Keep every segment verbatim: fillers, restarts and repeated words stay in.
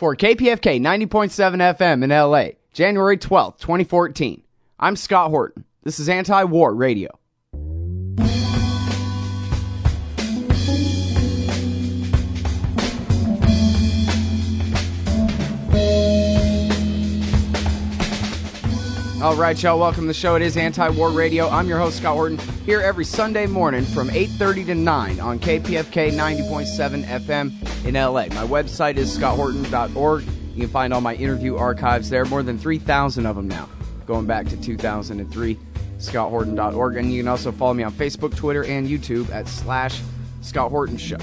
For K P F K ninety point seven F M in L A, January twelfth, twenty fourteen. I'm Scott Horton. This is Anti-War Radio. All right, y'all, welcome to the show. It is Anti-War Radio. I'm your host, Scott Horton, here every Sunday morning from eight thirty to nine on K P F K ninety point seven F M in L A. My website is scott horton dot org. You can find all my interview archives there, more than three thousand of them now, going back to two thousand three, scott horton dot org. And you can also follow me on Facebook, Twitter, and YouTube at slash Scott Horton Show.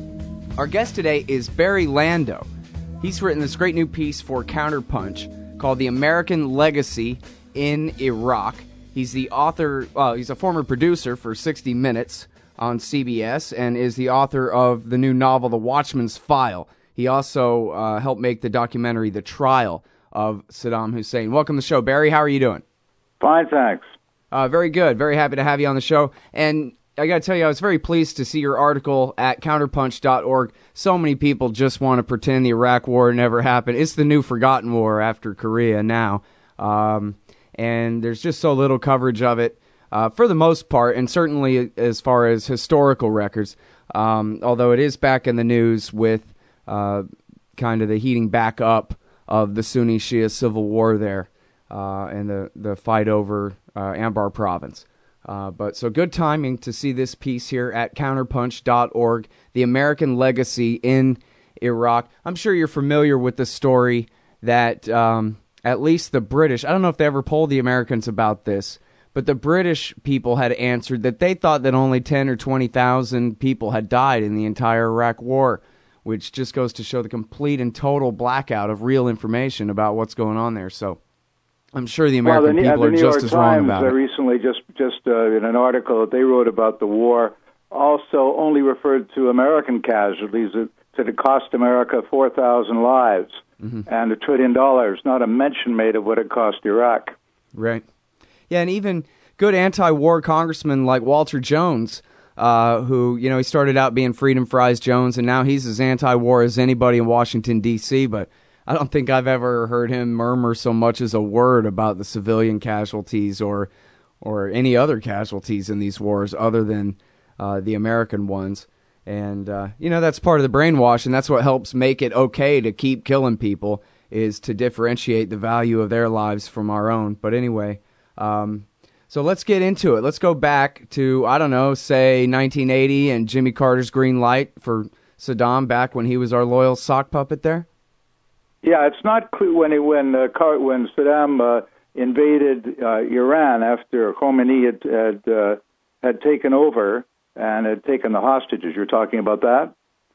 Our guest today is Barry Lando. He's written this great new piece for Counterpunch called The American Legacy in Iraq. He's the author, well, he's a former producer for sixty minutes on C B S and is the author of the new novel, The Watchman's File. He also uh, helped make the documentary, The Trial of Saddam Hussein. Welcome to the show, Barry. How are you doing? Fine, thanks. Uh, very good. Very happy to have you on the show. And I got to tell you, I was very pleased to see your article at counterpunch dot org. So many people just want to pretend the Iraq War never happened. It's the new forgotten war after Korea now. Um... And there's just so little coverage of it, uh, for the most part, and certainly as far as historical records, um, although it is back in the news with uh, kind of the heating back up of the Sunni-Shia civil war there uh, and the, the fight over uh, Anbar province. Uh, but so good timing to see this piece here at counterpunch dot org, The American Legacy in Iraq. I'm sure you're familiar with the story that... Um, At least the British, I don't know if they ever polled the Americans about this, but the British people had answered that they thought that only ten or twenty thousand people had died in the entire Iraq War, which just goes to show the complete and total blackout of real information about what's going on there. So I'm sure the American well, the, people uh, are just as wrong about uh, it. Recently, just just uh, in an article that they wrote about the war, also only referred to American casualties, that said it cost America four thousand lives. Mm-hmm. And a trillion dollars, not a mention made of what it cost Iraq. Right. Yeah, and even good anti-war congressmen like Walter Jones, uh, who, you know, he started out being Freedom Fries Jones, and now he's as anti-war as anybody in Washington, D C, but I don't think I've ever heard him murmur so much as a word about the civilian casualties or or any other casualties in these wars other than uh, the American ones. And, uh, you know, that's part of the brainwash, and that's what helps make it okay to keep killing people, is to differentiate the value of their lives from our own. But anyway, um, so let's get into it. Let's go back to, I don't know, say nineteen eighty and Jimmy Carter's green light for Saddam back when he was our loyal sock puppet there? Yeah, it's not clear when, it, when, uh, Car- when Saddam uh, invaded uh, Iran after Khomeini had, had, uh, had taken over and had taken the hostages. You're talking about that?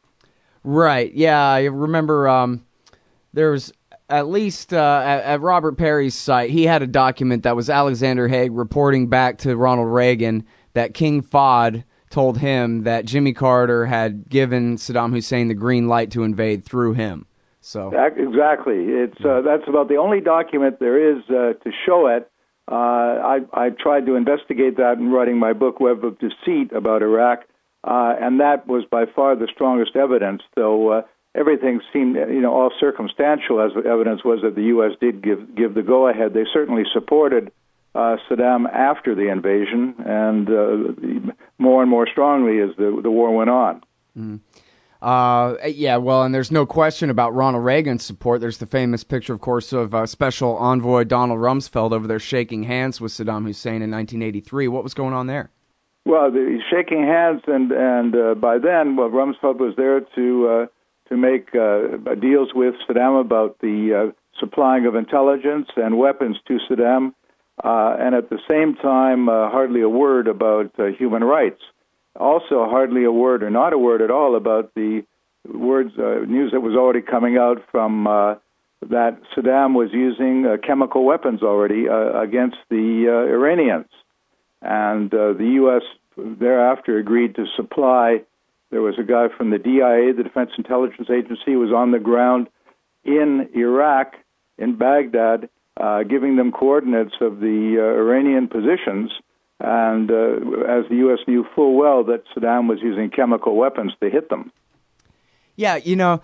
Right. Yeah, I remember um, there was at least uh, at, at Robert Perry's site, he had a document that was Alexander Haig reporting back to Ronald Reagan that King Fahd told him that Jimmy Carter had given Saddam Hussein the green light to invade through him. So exactly. It's uh, that's about the only document there is uh, to show it. Uh, I, I tried to investigate that in writing my book, Web of Deceit, about Iraq, uh, and that was by far the strongest evidence, though uh, everything seemed, you know, all circumstantial as evidence was that the U S did give, give the go-ahead. They certainly supported uh, Saddam after the invasion, and uh, more and more strongly as the, the war went on. Mm. Uh, yeah, well, and there's no question about Ronald Reagan's support. There's the famous picture, of course, of uh, Special Envoy Donald Rumsfeld over there shaking hands with Saddam Hussein in nineteen eighty-three. What was going on there? Well, the shaking hands, and and uh, by then, well, Rumsfeld was there to uh, to make uh, deals with Saddam about the uh, supplying of intelligence and weapons to Saddam, uh, and at the same time, uh, hardly a word about uh, human rights. Also, hardly a word, or not a word at all, about the words uh, news that was already coming out from uh, that Saddam was using uh, chemical weapons already uh, against the uh, Iranians, and uh, the U S thereafter agreed to supply. There was a guy from the D I A, the Defense Intelligence Agency, who was on the ground in Iraq, in Baghdad, uh, giving them coordinates of the uh, Iranian positions. And uh, as the U S knew full well that Saddam was using chemical weapons to hit them. Yeah, you know,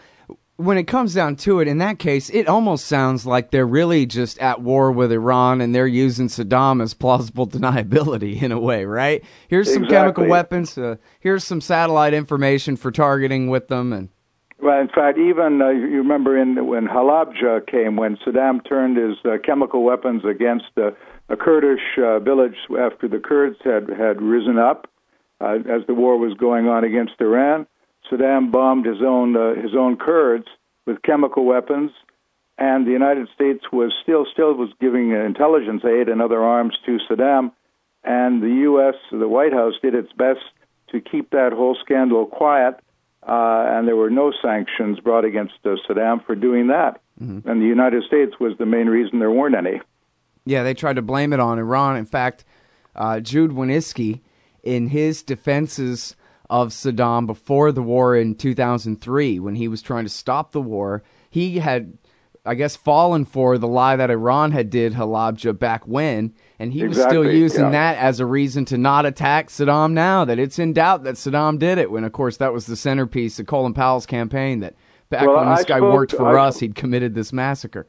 when it comes down to it, in that case, it almost sounds like they're really just at war with Iran and they're using Saddam as plausible deniability in a way, right? Here's some Exactly. chemical weapons. Uh, here's some satellite information for targeting with them. And Well, in fact, even uh, you remember in when Halabja came, when Saddam turned his uh, chemical weapons against uh, a Kurdish uh, village after the Kurds had, had risen up uh, as the war was going on against Iran. Saddam bombed his own uh, his own Kurds with chemical weapons, and the United States was still still was giving intelligence aid and other arms to Saddam, and the U S, the White House, did its best to keep that whole scandal quiet, uh, and there were no sanctions brought against uh, Saddam for doing that. Mm-hmm. And the United States was the main reason there weren't any. Yeah, they tried to blame it on Iran. In fact, uh, Jude Wanniski, in his defenses of Saddam before the war in two thousand three, when he was trying to stop the war, he had, I guess, fallen for the lie that Iran had did Halabja back when, and he exactly, was still using yeah. that as a reason to not attack Saddam now, that it's in doubt that Saddam did it, when, of course, that was the centerpiece of Colin Powell's campaign, that back well, when this I guy spoke, worked for I, us, he'd committed this massacre.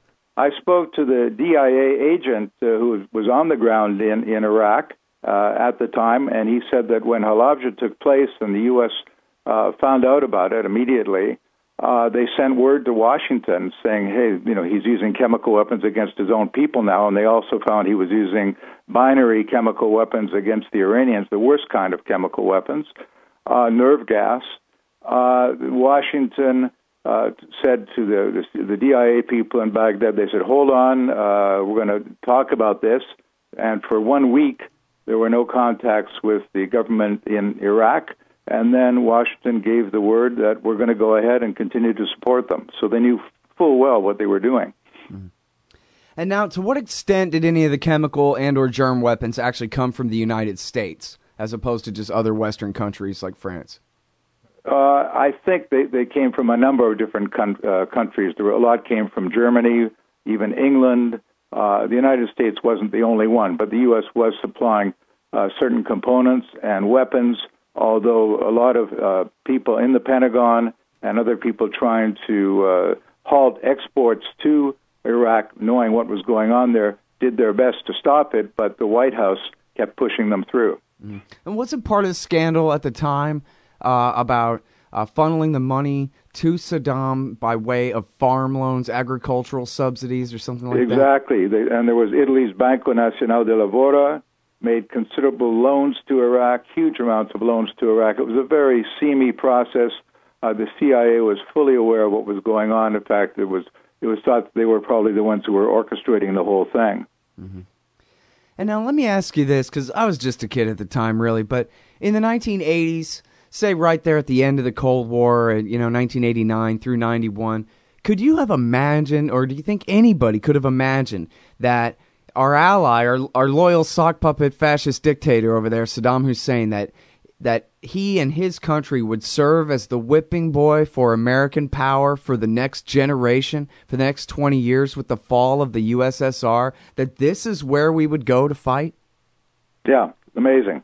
I spoke to the D I A agent uh, who was on the ground in, in Iraq uh, at the time, and he said that when Halabja took place and the U S uh, found out about it immediately, uh, they sent word to Washington saying, hey, you know, he's using chemical weapons against his own people now, and they also found he was using binary chemical weapons against the Iranians, the worst kind of chemical weapons, uh, nerve gas. Uh, Washington uh, said to the, the the D I A people in Baghdad, they said, hold on, uh, we're going to talk about this. And for one week, there were no contacts with the government in Iraq. And then Washington gave the word that we're going to go ahead and continue to support them. So they knew full well what they were doing. Mm-hmm. And now, to what extent did any of the chemical and or germ weapons actually come from the United States, as opposed to just other Western countries like France? Uh, I think they, they came from a number of different con- uh, countries. There were, a lot came from Germany, even England. Uh, the United States wasn't the only one, but the U S was supplying uh, certain components and weapons, although a lot of uh, people in the Pentagon and other people trying to uh, halt exports to Iraq, knowing what was going on there, did their best to stop it, but the White House kept pushing them through. Mm-hmm. And wasn't part of the scandal at the time uh, about uh, funneling the money to Saddam by way of farm loans, agricultural subsidies, or something like exactly. that? Exactly. And there was Italy's Banco Nacional de Lavoro, made considerable loans to Iraq, huge amounts of loans to Iraq. It was a very seamy process. Uh, the C I A was fully aware of what was going on. In fact, it was it was thought that they were probably the ones who were orchestrating the whole thing. Mm-hmm. And now let me ask you this, because I was just a kid at the time, really, but in the nineteen eighties, say right there at the end of the Cold War, you know, nineteen eighty-nine through ninety-one, could you have imagined, or do you think anybody could have imagined that our ally, our, our loyal sock puppet fascist dictator over there, Saddam Hussein, that that he and his country would serve as the whipping boy for American power for the next generation, for the next twenty years with the fall of the U S S R, that this is where we would go to fight? Yeah, amazing.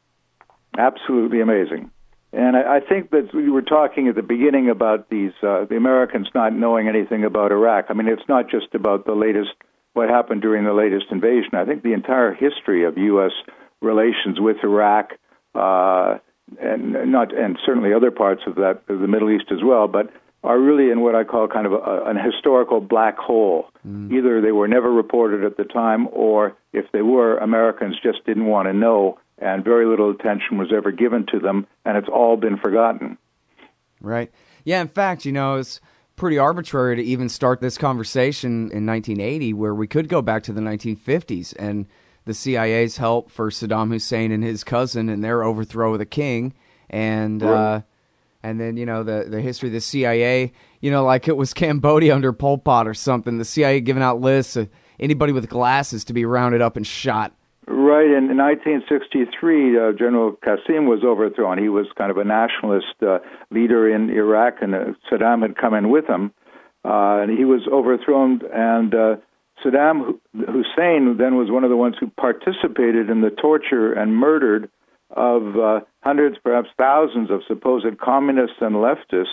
Absolutely amazing. And I, I think that we were talking at the beginning about these, uh, the Americans not knowing anything about Iraq. I mean, it's not just about the latest, what happened during the latest invasion. I think the entire history of U S relations with Iraq, uh, and not, and certainly other parts of that, of the Middle East as well, but are really in what I call kind of a, an historical black hole. Mm. Either they were never reported at the time, or if they were, Americans just didn't want to know, and very little attention was ever given to them, and it's all been forgotten. Right. Yeah, in fact, you know, it's pretty arbitrary to even start this conversation in nineteen eighty, where we could go back to the nineteen fifties and the C I A's help for Saddam Hussein and his cousin and their overthrow of the king, and right. uh, and then, you know, the, the history of the C I A, you know, like it was Cambodia under Pol Pot or something, the C I A giving out lists of anybody with glasses to be rounded up and shot. Right. In nineteen sixty-three, uh, General Qasem was overthrown. He was kind of a nationalist uh, leader in Iraq, and uh, Saddam had come in with him. Uh, and he was overthrown, and uh, Saddam Hussein then was one of the ones who participated in the torture and murdered of uh, hundreds, perhaps thousands of supposed communists and leftists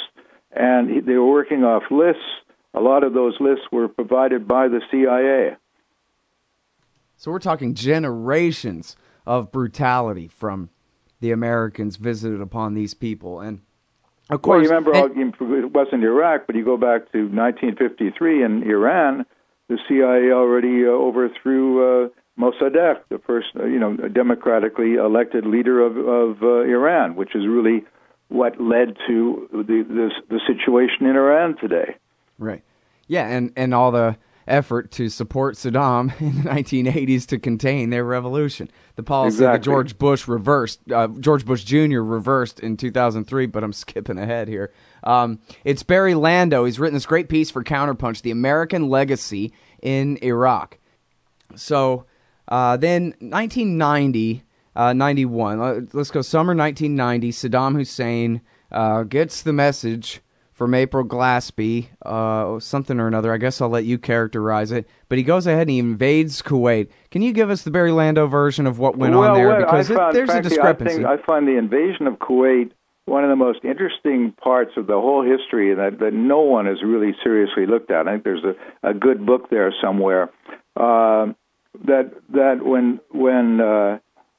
and he, they were working off lists. A lot of those lists were provided by the C I A. So we're talking generations of brutality from the Americans visited upon these people. And of course, well, you remember, and, all, it wasn't Iraq, but you go back to nineteen fifty-three in Iran, the C I A already uh, overthrew uh, Mossadegh, the first, uh, you know, democratically elected leader of, of uh, Iran, which is really what led to the this, the situation in Iran today. Right. Yeah, and, and all the effort to support Saddam in the nineteen eighties to contain their revolution. The policy exactly. that George Bush reversed, uh, George Bush Junior reversed in two thousand three, but I'm skipping ahead here. Um, it's Barry Lando. He's written this great piece for Counterpunch, The American Legacy in Iraq. So uh, then nineteen ninety, uh, ninety-one, let's go summer nineteen ninety, Saddam Hussein uh, gets the message from April Glaspie, uh, something or another. I guess I'll let you characterize it. But he goes ahead and he invades Kuwait. Can you give us the Barry Lando version of what went well, on there? Well, because I found, it, there's frankly, a discrepancy. I, think, I find the invasion of Kuwait one of the most interesting parts of the whole history that, that no one has really seriously looked at. I think there's a, a good book there somewhere. Uh, that that when when uh,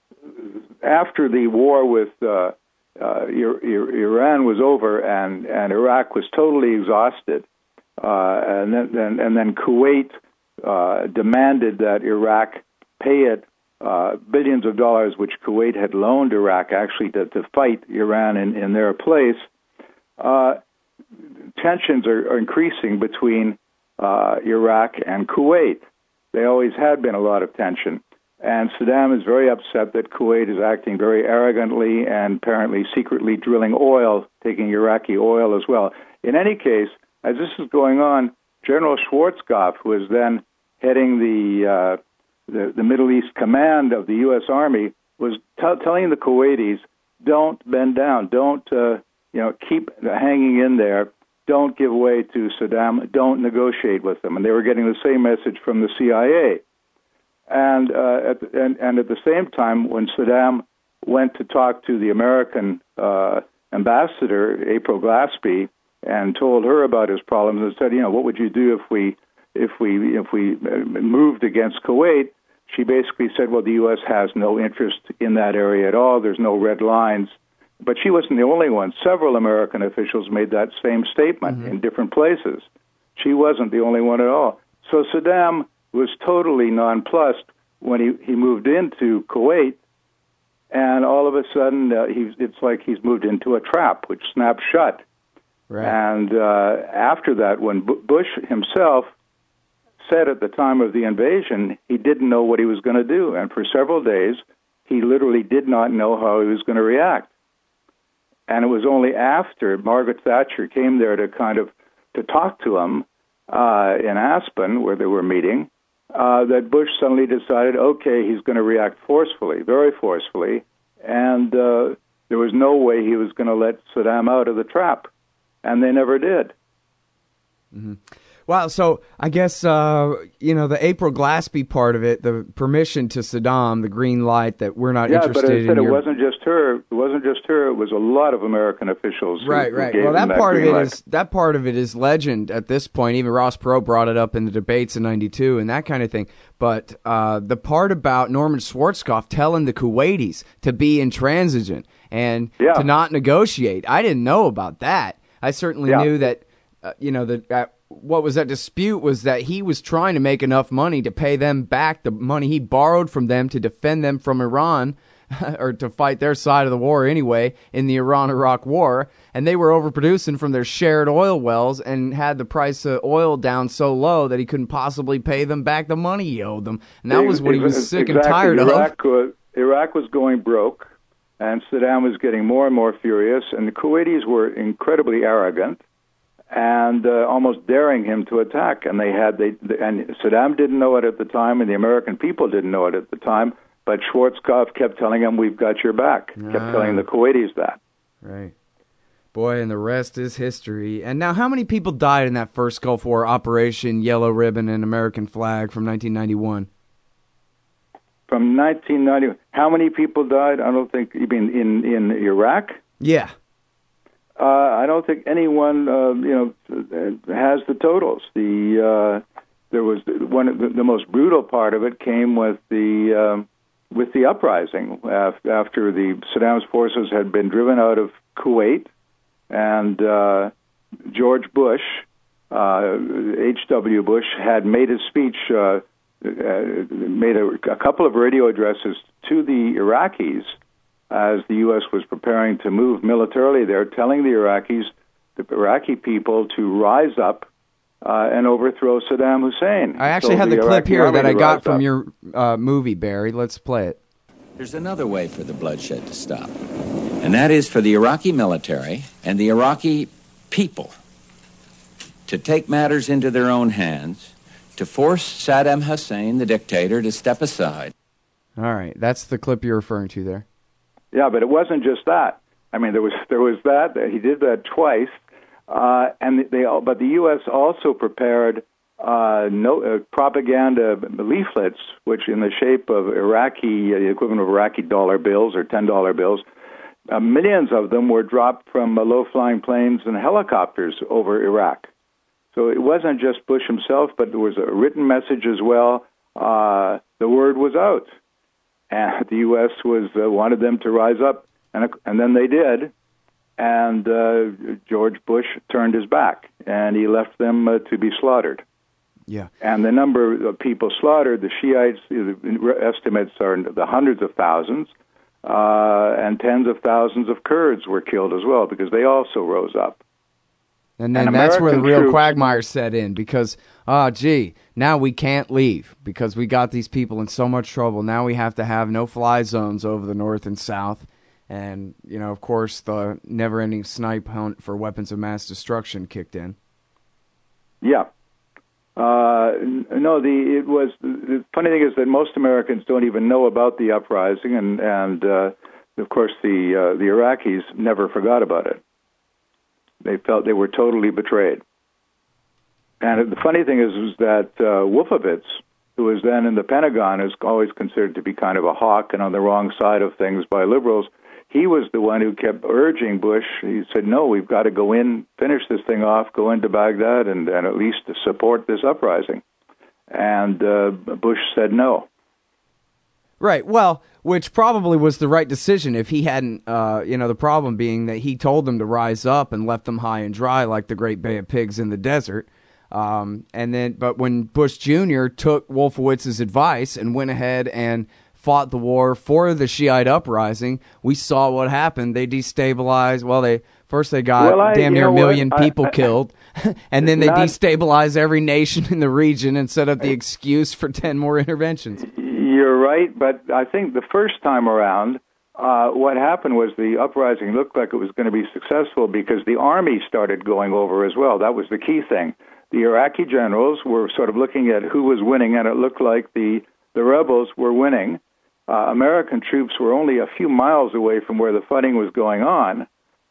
after the war with uh, Uh, Iran was over, and, and Iraq was totally exhausted, uh, and then, then and then Kuwait uh, demanded that Iraq pay it uh, billions of dollars, which Kuwait had loaned Iraq actually to, to fight Iran in, in their place. Uh, tensions are, are increasing between uh, Iraq and Kuwait. They always had been a lot of tension. And Saddam is very upset that Kuwait is acting very arrogantly and apparently secretly drilling oil, taking Iraqi oil as well. In any case, as this is going on, General Schwarzkopf, who is then heading the uh, the, the Middle East command of the U S Army, was t- telling the Kuwaitis, "Don't bend down, don't uh, you know, keep hanging in there, don't give way to Saddam, don't negotiate with them." And they were getting the same message from the C I A. And, uh, at the, and and at the same time, when Saddam went to talk to the American uh, ambassador, April Glaspie, and told her about his problems, and said, "You know, what would you do if we if we if we moved against Kuwait?" She basically said, "Well, the U S has no interest in that area at all. There's no red lines." But she wasn't the only one. Several American officials made that same statement mm-hmm. in different places. She wasn't the only one at all. So Saddam was totally nonplussed when he, he moved into Kuwait, and all of a sudden, uh, he's, it's like he's moved into a trap, which snapped shut. Right. And uh, after that, when B- Bush himself said at the time of the invasion, he didn't know what he was going to do, and for several days, he literally did not know how he was going to react. And it was only after Margaret Thatcher came there to kind of to talk to him uh, in Aspen, where they were meeting, Uh, that Bush suddenly decided, okay, he's going to react forcefully, very forcefully, and uh, there was no way he was going to let Saddam out of the trap, and they never did. Mm-hmm. Wow, so I guess, uh, you know, the April Glaspie part of it, the permission to Saddam, the green light that we're not yeah, interested in. Yeah, but I said it your... wasn't just her. It wasn't just her. It was a lot of American officials. Who, right, right. Who gave well, that, that part of it light. is that part of it is legend at this point. Even Ross Perot brought it up in the debates in ninety-two and that kind of thing. But uh, the part about Norman Schwarzkopf telling the Kuwaitis to be intransigent and yeah. to not negotiate, I didn't know about that. I certainly yeah. knew that, uh, you know, that. Uh, what was that dispute was that he was trying to make enough money to pay them back the money he borrowed from them to defend them from Iran, or to fight their side of the war anyway, in the Iran-Iraq war, and they were overproducing from their shared oil wells and had the price of oil down so low that he couldn't possibly pay them back the money he owed them. And that was what he was sick exactly. and tired Iraq of. Was, Iraq was going broke, and Saddam was getting more and more furious, and the Kuwaitis were incredibly arrogant, and uh, almost daring him to attack. And they had they and Saddam didn't know it at the time, and the American people didn't know it at the time. But Schwarzkopf kept telling him, "We've got your back." Ah. Kept telling the Kuwaitis that. Right, boy, and the rest is history. And now, how many people died in that first Gulf War Operation Yellow Ribbon and American Flag from nineteen ninety-one? From nineteen ninety, how many people died? I don't think you mean in in Iraq. Yeah. uh, I don't think anyone, uh, you know, has the totals. The uh, there was one of the, the most brutal part of it came with the um, with the uprising after the Saddam's forces had been driven out of Kuwait, and uh, George Bush, uh, H W. Bush, had made a speech, uh, uh, made a, a couple of radio addresses to the Iraqis as the U S was preparing to move militarily there, telling the Iraqis, the Iraqi people, to rise up uh, and overthrow Saddam Hussein. I actually so had the, the clip here that I got from up. your uh, movie, Barry. Let's play it. There's another way for the bloodshed to stop, and that is for the Iraqi military and the Iraqi people to take matters into their own hands, to force Saddam Hussein, the dictator, to step aside. All right, that's the clip you're referring to there. Yeah, but it wasn't just that. I mean, there was there was that. He did that twice, uh, and they. But the U S also prepared uh, no uh, propaganda leaflets, which in the shape of Iraqi, uh, the equivalent of Iraqi dollar bills or ten dollar bills. Uh, millions of them were dropped from uh, low-flying planes and helicopters over Iraq. So it wasn't just Bush himself, but there was a written message as well. Uh, the word was out. And the U S was uh, wanted them to rise up, and and then they did. And uh, George Bush turned his back, and he left them uh, to be slaughtered. Yeah. And the number of people slaughtered, the Shiites, the estimates are in the hundreds of thousands, uh, and tens of thousands of Kurds were killed as well because they also rose up. And then and that's where the real troops, quagmire set in because, oh, gee, now we can't leave because we got these people in so much trouble. Now we have to have no-fly zones over the north and south. And, you know, of course, the never-ending snipe hunt for weapons of mass destruction kicked in. Yeah. Uh, no, the it was the funny thing is that most Americans don't even know about the uprising, and, and uh, of course, the uh, the Iraqis never forgot about it. They felt they were totally betrayed. And the funny thing is, is that uh, Wolfowitz, who was then in the Pentagon, is always considered to be kind of a hawk and on the wrong side of things by liberals. He was the one who kept urging Bush. He said, no, we've got to go in, finish this thing off, go into Baghdad, and, and at least support this uprising. And uh, Bush said no. Right. Well, which probably was the right decision if he hadn't, uh, you know, the problem being that he told them to rise up and left them high and dry like the Great Bay of Pigs in the desert. Um, and then, but when Bush Junior took Wolfowitz's advice and went ahead and fought the war for the Shiite uprising, we saw what happened. They destabilized. Well, they first they got well, I, damn near a million what? people I, I, killed, and then they not, destabilized every nation in the region and set up the excuse for ten more interventions. You're right, but I think the first time around, uh, what happened was the uprising looked like it was going to be successful because the army started going over as well. That was the key thing. The Iraqi generals were sort of looking at who was winning, and it looked like the, the rebels were winning. Uh, American troops were only a few miles away from where the fighting was going on,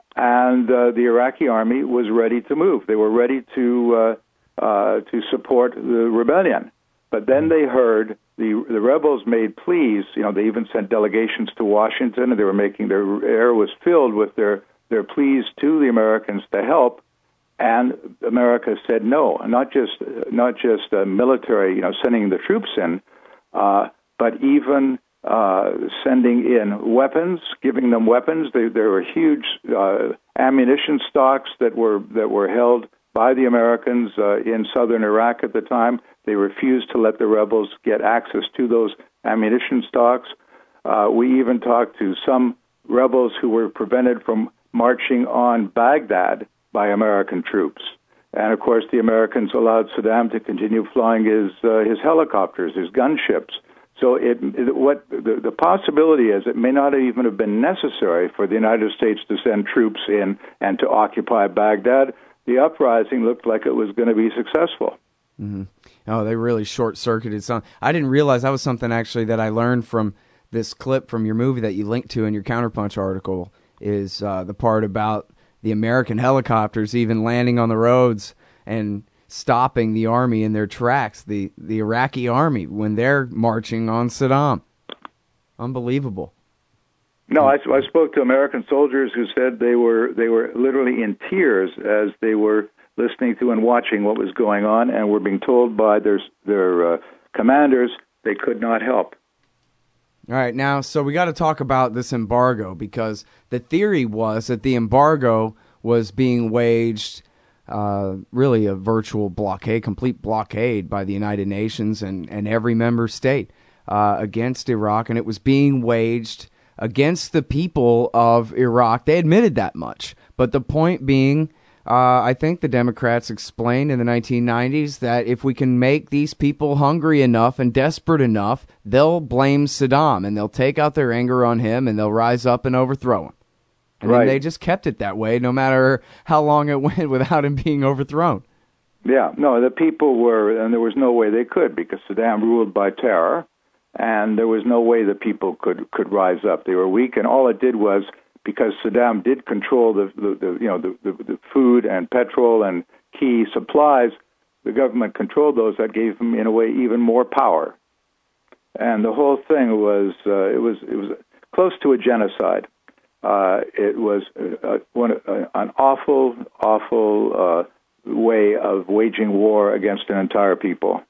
and uh, the Iraqi army was ready to move. They were ready to uh, uh, to support the rebellion. But then they heard the the rebels made pleas. You know, they even sent delegations to Washington, and they were making their air was filled with their their pleas to the Americans to help. And America said no, not just not just uh, military, you know, sending the troops in, uh, but even uh, sending in weapons, giving them weapons. They, there were huge uh, ammunition stocks that were that were held by the Americans uh, in southern Iraq at the time. They refused to let the rebels get access to those ammunition stocks. Uh, we even talked to some rebels who were prevented from marching on Baghdad by American troops. And, of course, the Americans allowed Saddam to continue flying his uh, his helicopters, his gunships. So it, it, what the, the possibility is it may not even have been necessary for the United States to send troops in and to occupy Baghdad. The uprising looked like it was going to be successful. Mm-hmm. Oh, they really short-circuited some. I didn't realize that was something actually that I learned from this clip from your movie that you linked to in your Counterpunch article, is uh, the part about the American helicopters even landing on the roads and stopping the army in their tracks, the, the Iraqi army, when they're marching on Saddam. Unbelievable. No, I, I spoke to American soldiers who said they were they were literally in tears as they were listening to and watching what was going on, and were being told by their their uh, commanders they could not help. All right, now, so we got to talk about this embargo, because the theory was that the embargo was being waged, uh, really a virtual blockade, complete blockade by the United Nations and, and every member state uh, against Iraq, and it was being waged against the people of Iraq. They admitted that much. But the point being, uh, I think the Democrats explained in the nineteen nineties that if we can make these people hungry enough and desperate enough, they'll blame Saddam, and they'll take out their anger on him, and they'll rise up and overthrow him. And right. then they just kept it that way, no matter how long it went without him being overthrown. Yeah, no, the people were, and there was no way they could, because Saddam ruled by terror. And there was no way the people could, could rise up. They were weak, and all it did was, because Saddam did control the, the, the you know the, the, the food and petrol and key supplies, the government controlled those. That gave them, in a way, even more power. And the whole thing was uh, it was it was close to a genocide. Uh, it was uh, one uh, an awful, awful uh, way of waging war against an entire people.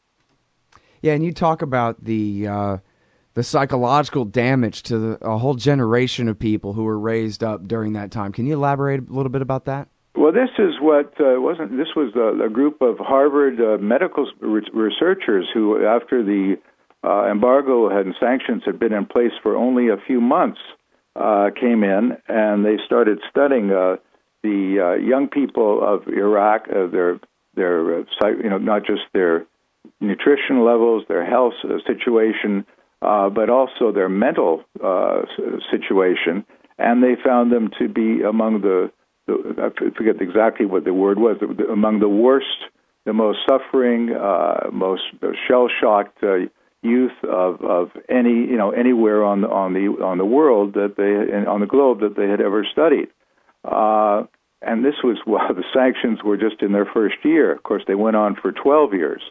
Yeah, and you talk about the uh, the psychological damage to the, a whole generation of people who were raised up during that time. Can you elaborate a little bit about that? Well, this is what uh, wasn't. This was a, a group of Harvard uh, medical re- researchers who, after the uh, embargo and sanctions had been in place for only a few months, uh, came in and they started studying uh, the uh, young people of Iraq, uh, their their uh, you know not just their nutrition levels, their health situation, uh, but also their mental uh, situation, and they found them to be among the, the I forget exactly what the word was, among the worst, the most suffering, uh, most shell-shocked uh, youth of, of any you know anywhere on the on the on the world that they on the globe that they had ever studied. Uh, and this was while the sanctions were just in their first year. Of course, they went on for twelve years.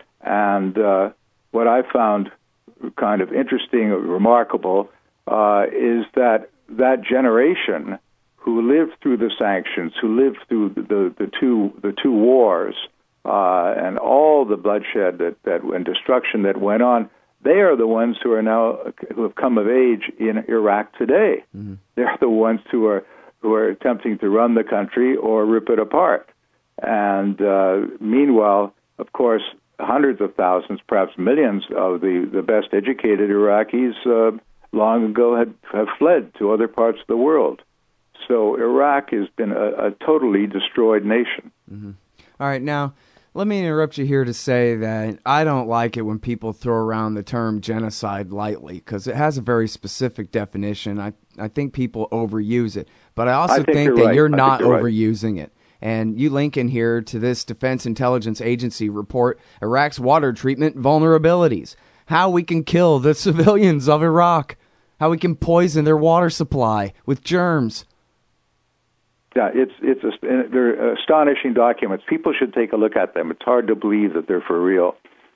And uh, what I found kind of interesting or remarkable uh, is that that generation who lived through the sanctions, who lived through the, the, the two the two wars uh, and all the bloodshed that, that and destruction that went on, they are the ones who are now who have come of age in Iraq today. Mm-hmm. They're the ones who are who are attempting to run the country or rip it apart. And uh, meanwhile, of course, hundreds of thousands, perhaps millions of the, the best educated Iraqis uh, long ago had have fled to other parts of the world. So Iraq has been a, a totally destroyed nation. Mm-hmm. All right, now, let me interrupt you here to say that I don't like it when people throw around the term genocide lightly, because it has a very specific definition. I, I think people overuse it. But I also I think, think you're that right. you're not you're overusing right. it. And you link in here to this Defense Intelligence Agency report, Iraq's water treatment vulnerabilities, how we can kill the civilians of Iraq, how we can poison their water supply with germs. Yeah, it's it's a, they're astonishing documents. People should take a look at them. It's hard to believe that they're for real.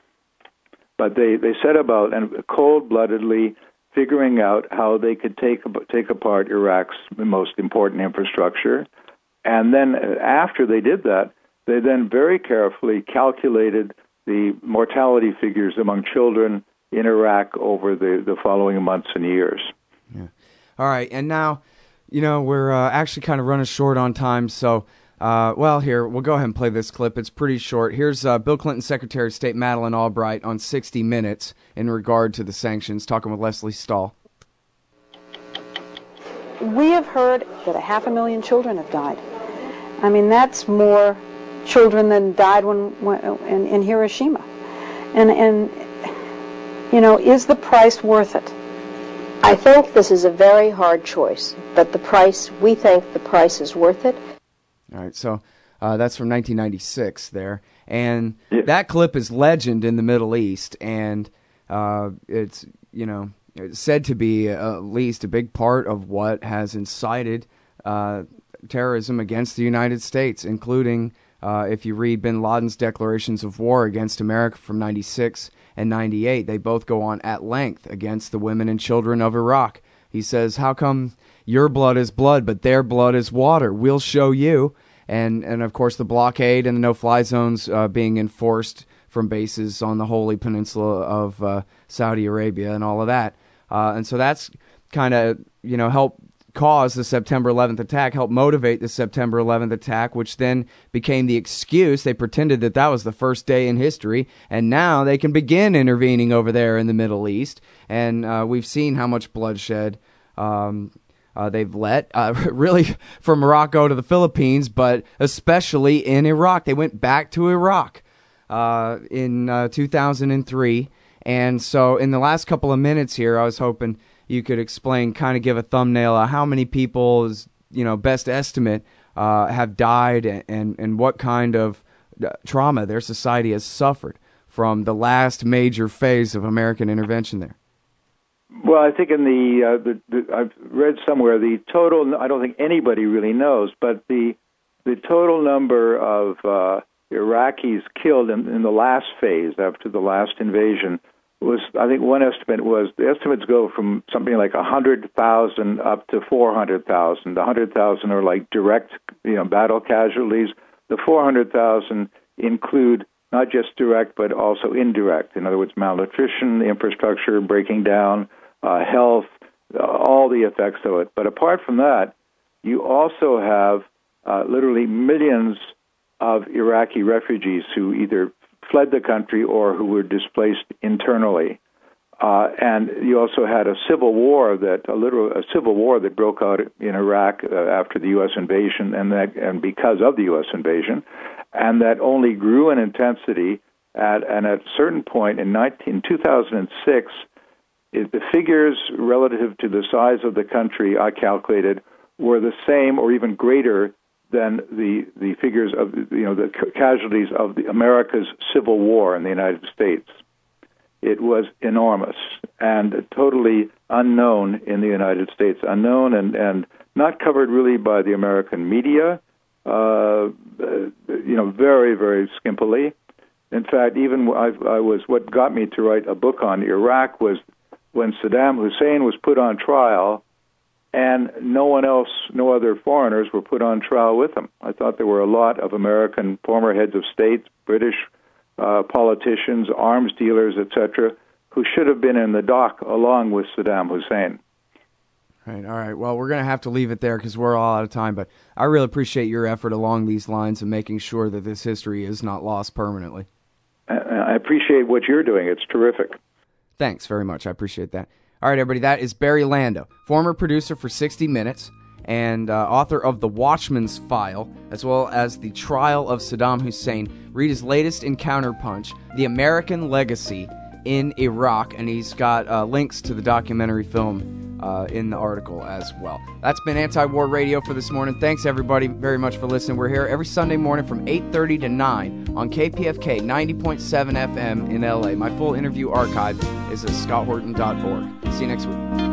But they, they set about and cold-bloodedly figuring out how they could take take apart Iraq's most important infrastructure. And then after they did that, they then very carefully calculated the mortality figures among children in Iraq over the, the following months and years. Yeah. All right. And now, you know, we're uh, actually kind of running short on time. So, uh, well, here, we'll go ahead and play this clip. It's pretty short. Here's uh, Bill Clinton Secretary of State Madeleine Albright on sixty minutes in regard to the sanctions, talking with Leslie Stahl. We have heard that a half a million children have died. I mean, that's more children than died when, when in, in Hiroshima. And, and, you know, is the price worth it? I think this is a very hard choice, but the price, we think the price is worth it. All right, so uh, that's from nineteen ninety-six there. And yeah. that clip is legend in the Middle East, and uh, it's, you know, it's said to be uh, at least a big part of what has incited uh, terrorism against the United States, including, uh, if you read bin Laden's declarations of war against America from ninety-six and ninety-eight, they both go on at length against the women and children of Iraq. He says, how come your blood is blood, but their blood is water? We'll show you. And, and of course, the blockade and the no-fly zones uh, being enforced from bases on the Holy Peninsula of uh, Saudi Arabia and all of that. Uh, and so that's kind of, you know, helped cause the September eleventh attack, helped motivate the September eleventh attack, which then became the excuse. They pretended that that was the first day in history, and now they can begin intervening over there in the Middle East. And uh, we've seen how much bloodshed um, uh, they've let, uh, really from Morocco to the Philippines, but especially in Iraq. They went back to Iraq uh, in uh, two thousand three. And so in the last couple of minutes here, I was hoping you could explain, kind of give a thumbnail of how many people's, you know, best estimate uh, have died and, and, and what kind of trauma their society has suffered from the last major phase of American intervention there. Well, I think in the, uh, the, the I've read somewhere the total, I don't think anybody really knows, but the the total number of uh, Iraqis killed in, in the last phase after the last invasion was, I think one estimate was, the estimates go from something like one hundred thousand up to four hundred thousand. The one hundred thousand are like direct, you know, battle casualties. The four hundred thousand include not just direct but also indirect. In other words, malnutrition, the infrastructure breaking down, uh, health, uh, all the effects of it. But apart from that, you also have uh, literally millions of Iraqi refugees who either fled the country or who were displaced internally. Uh, and you also had a civil war that a literal a civil war that broke out in Iraq uh, after the U S invasion, and that and because of the U S invasion, and that only grew in intensity. At and at a certain point in, nineteen, in two thousand six, it, the figures relative to the size of the country, I calculated, were the same or even greater than the the figures of, you know, the casualties of the America's Civil War in the United States. It was enormous and totally unknown in the United States, unknown and, and not covered really by the American media, uh, you know, very, very skimpily. In fact, even I, I was, what got me to write a book on Iraq was when Saddam Hussein was put on trial, and no one else, no other foreigners were put on trial with him. I thought there were a lot of American former heads of state, British uh, politicians, arms dealers, et cetera, who should have been in the dock along with Saddam Hussein. Right. All right. Well, we're going to have to leave it there because we're all out of time, but I really appreciate your effort along these lines and making sure that this history is not lost permanently. I appreciate what you're doing. It's terrific. Thanks very much. I appreciate that. All right, everybody, that is Barry Lando, former producer for sixty minutes and uh, author of The Watchman's File, as well as The Trial of Saddam Hussein. Read his latest in Counterpunch, The American Legacy in Iraq, and he's got uh, links to the documentary film uh, in the article as well. That's been Anti-War Radio for this morning. Thanks, everybody, very much for listening. We're here every Sunday morning from eight thirty to nine on K P F K ninety point seven F M in L A. My full interview archive is at scott horton dot org. See you next week.